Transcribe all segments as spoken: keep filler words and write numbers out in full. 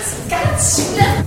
find's ganz schlimm.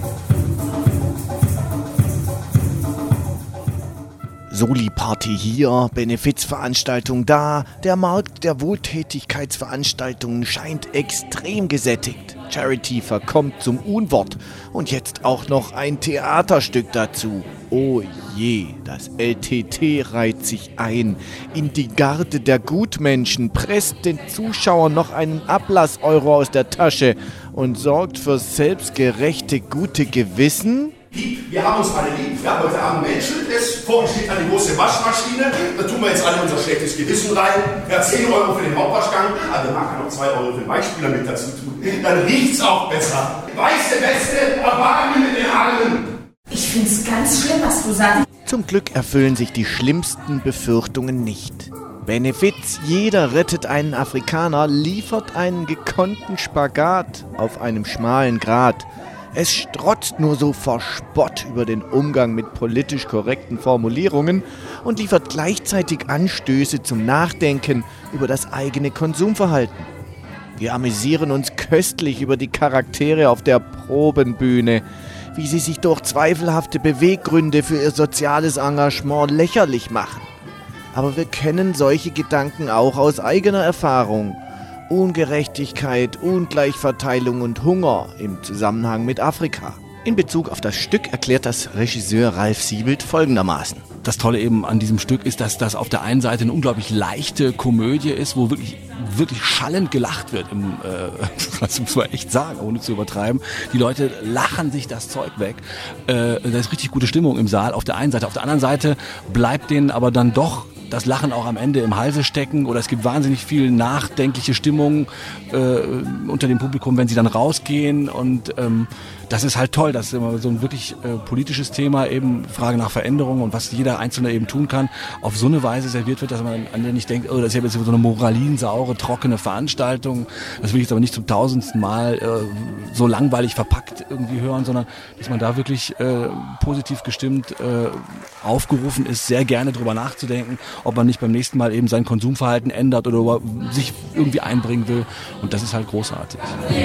Soli-Party hier, Benefizveranstaltung da, der Markt der Wohltätigkeitsveranstaltungen scheint extrem gesättigt. Charity verkommt zum Unwort und jetzt auch noch ein Theaterstück dazu. Oh je, das L T T reiht sich ein in die Garde der Gutmenschen, presst den Zuschauern noch einen Ablass-Euro aus der Tasche und sorgt für selbstgerechte gute Gewissen. Wir haben uns alle lieb, ja, heute Abend menschelt es, vorne steht eine große Waschmaschine, da tun wir jetzt alle unser schlechtes Gewissen rein, ja, zehn Euro für den Hauptwaschgang, aber man kann noch zwei Euro für den Weichspüler mit dazu tun, dann riecht's auch besser. Weiße Weste, Erbarmen mit den Armen. Ich find's ganz schlimm, was du sagst. Zum Glück erfüllen sich die schlimmsten Befürchtungen nicht. Benefiz, jeder rettet einen Afrikaner, liefert einen gekonnten Spagat auf einem schmalen Grat. Es strotzt nur so vor Spott über den Umgang mit politisch korrekten Formulierungen und liefert gleichzeitig Anstöße zum Nachdenken über das eigene Konsumverhalten. Wir amüsieren uns köstlich über die Charaktere auf der Probenbühne, wie sie sich durch zweifelhafte Beweggründe für ihr soziales Engagement lächerlich machen. Aber wir kennen solche Gedanken auch aus eigener Erfahrung. Ungerechtigkeit, Ungleichverteilung und Hunger im Zusammenhang mit Afrika. In Bezug auf das Stück erklärt das Regisseur Ralf Siebelt folgendermaßen. Das Tolle eben an diesem Stück ist, dass das auf der einen Seite eine unglaublich leichte Komödie ist, wo wirklich wirklich schallend gelacht wird. Im, äh, das muss man echt sagen, ohne zu übertreiben. Die Leute lachen sich das Zeug weg. Äh, da ist richtig gute Stimmung im Saal auf der einen Seite. Auf der anderen Seite bleibt denen aber dann doch das Lachen auch am Ende im Halse stecken oder es gibt wahnsinnig viel nachdenkliche Stimmung äh, unter dem Publikum, wenn sie dann rausgehen und ähm, das ist halt toll, dass immer so ein wirklich äh, politisches Thema, eben Frage nach Veränderung und was jeder Einzelne eben tun kann, auf so eine Weise serviert wird, dass man an der nicht denkt, oh, das ist ja jetzt so eine moralinsaure, trockene Veranstaltung, das will ich jetzt aber nicht zum tausendsten Mal äh, so langweilig verpackt irgendwie hören, sondern dass man da wirklich äh, positiv gestimmt äh, aufgerufen ist, sehr gerne drüber nachzudenken, ob man nicht beim nächsten Mal eben sein Konsumverhalten ändert oder sich irgendwie einbringen will und das ist halt großartig.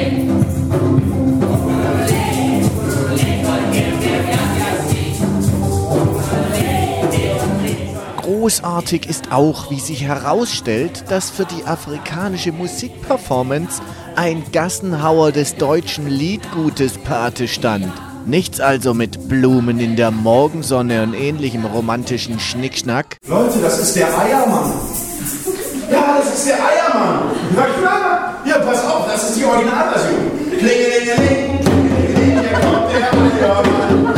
Großartig ist auch, wie sich herausstellt, dass für die afrikanische Musikperformance ein Gassenhauer des deutschen Liedgutes Pate stand. Nichts also mit Blumen in der Morgensonne und ähnlichem romantischen Schnickschnack. Leute, das ist der Eiermann. Ja, das ist der Eiermann. Na klar. Ja, pass auf, das ist die Originalversion. Klingelingeling, klingelingeling, hier kommt der Eiermann.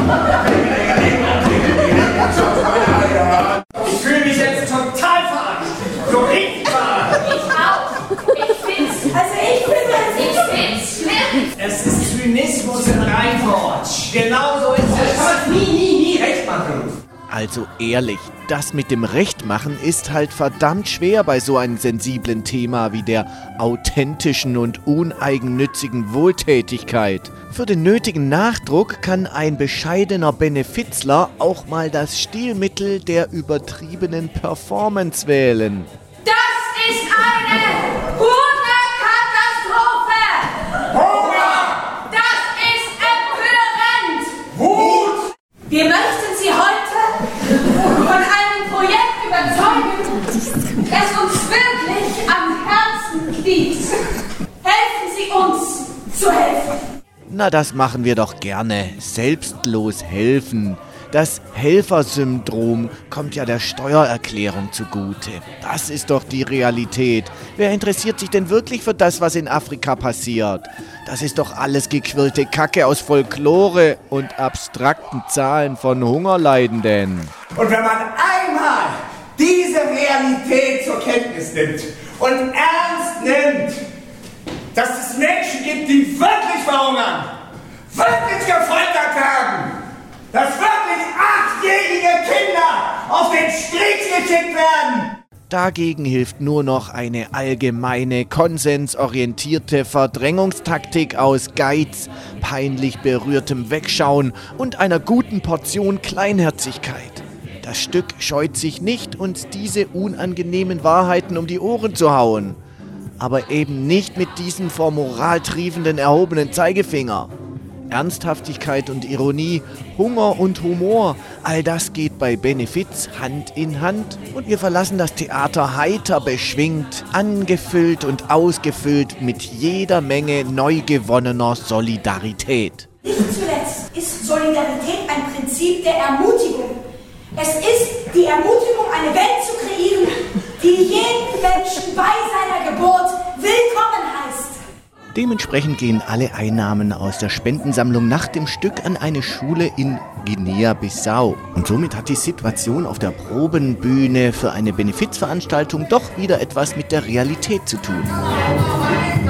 Ich fühle mich jetzt total verarscht. So richtig verarscht. Ich auch. Ich find's, also ich finde es, ich find's schlimm. Es ist Zynismus in Reinforsch. Genau so ist es. Das kann man nie, nie, nie recht machen. Also ehrlich, das mit dem Rechtmachen ist halt verdammt schwer bei so einem sensiblen Thema wie der authentischen und uneigennützigen Wohltätigkeit. Für den nötigen Nachdruck kann ein bescheidener Benefizler auch mal das Stilmittel der übertriebenen Performance wählen. Das ist eine Hungerkatastrophe! Hunger! Das ist empörend! Wut! Wir möchten Sie heute von einem Projekt überzeugen, das uns wirklich am Herzen liegt. Helfen Sie uns zu helfen. Na, das machen wir doch gerne. Selbstlos helfen. Das Helfersyndrom kommt ja der Steuererklärung zugute. Das ist doch die Realität. Wer interessiert sich denn wirklich für das, was in Afrika passiert? Das ist doch alles gequirlte Kacke aus Folklore und abstrakten Zahlen von Hungerleidenden. Und wenn man einmal diese Realität zur Kenntnis nimmt und ernst nimmt, dass es Menschen gibt, die wirklich verhungern, wirklich gefoltert werden, dass wirklich achtjährige Kinder auf den Strich geschickt werden. Dagegen hilft nur noch eine allgemeine, konsensorientierte Verdrängungstaktik aus Geiz, peinlich berührtem Wegschauen und einer guten Portion Kleinherzigkeit. Das Stück scheut sich nicht, uns diese unangenehmen Wahrheiten um die Ohren zu hauen. Aber eben nicht mit diesem vor Moral triefenden erhobenen Zeigefinger. Ernsthaftigkeit und Ironie, Hunger und Humor, all das geht bei Benefiz Hand in Hand. Und wir verlassen das Theater heiter beschwingt, angefüllt und ausgefüllt mit jeder Menge neu gewonnener Solidarität. Nicht zuletzt ist Solidarität ein Prinzip der Ermutigung. Es ist die Ermutigung, eine Welt zu kreieren, die jeden Menschen bei seiner Geburt willkommen heißt. Dementsprechend gehen alle Einnahmen aus der Spendensammlung nach dem Stück an eine Schule in Guinea-Bissau. Und somit hat die Situation auf der Probenbühne für eine Benefizveranstaltung doch wieder etwas mit der Realität zu tun.